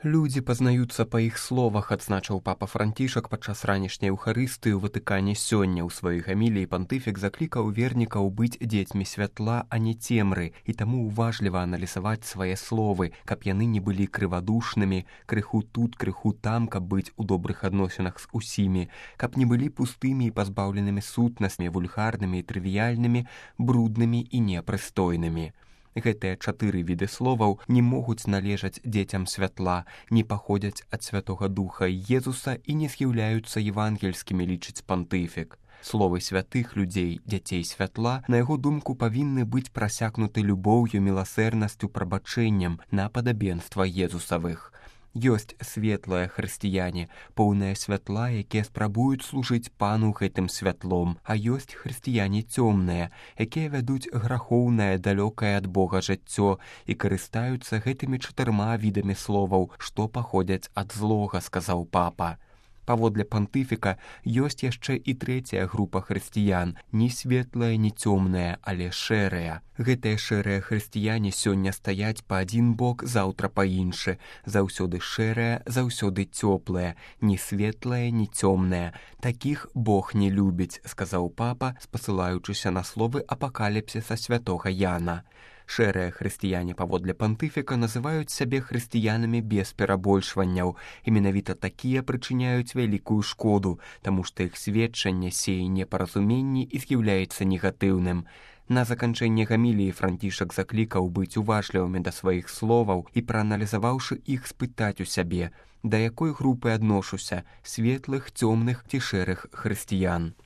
Людзі пазнаюцца па іх словах, адзначыў папа Францішак падчас ранішняй эўхарыстыі ў Ватыкане сёння. У сваёй гаміліі пантыфік заклікаў вернікаў быць дзецьмі святла, а не цемры, і таму уважліва аналізаваць свае словы, каб яны не былі крывадушнымі, крыху тут, крыху там, каб быць у добрых адносінах з усімі, каб не былі пустымі і пазбаўленымі сутнасцямі, вульгарнымі і трывіяльнымі, бруднымі і непрыстойнымі. Гэтыя 4 віды словаў не могуць належаць дзецям святла, не паходзяць ад Святога Духа Езуса і не з'яўляюцца евангельскімі, лічыць пантыфік. Словы святых людзей, дзяцей святла, на яго думку, павінны быць прасякнуты любоўю, міласэрнасцю, прабачэннем на падабенства Езусавых. Ёсць светлыя хрысціяне, поўныя святла, якія спрабуюць служыць пану гэтым святлом, а ёсць хрысціяне цёмныя, якія вядуць грахоўнае, далёкае ад Бога жыццё і карыстаюцца гэтымі 4 відамі словаў, што паходзяць ад злога, сказаў папа. Паводле пантыфіка ёсць яшчэ і 3-я група хрысціян, не светлая, не цёмная, але шэрая. Гэтыя шэрыя хрысціяне сёння стаяць па адзін бок, заўтра па іншы. Заўсёды шэрая, заўсёды цёплая, не светлая, не цёмная. Такіх Бог не любіць, сказаў папа, спасылаючыся на словы апакаліпсіса святога Яна. Шэрыя хрысціяне паводле пантыфіка называюць сябе хрысціянамі без перабольшванняў, і менавіта такія прычыняюць вялікую шкоду, таму што іх сведчанне сее непаразуменні і з'яўляецца негатыўным. На заканчэнне гаміліі Францішак заклікаў быць уважлівымі да сваіх словаў і, прааналізаваўшы іх, спытаць у сябе, да якой групы адношуся, светлых, цёмных ці шэрых хрысціян.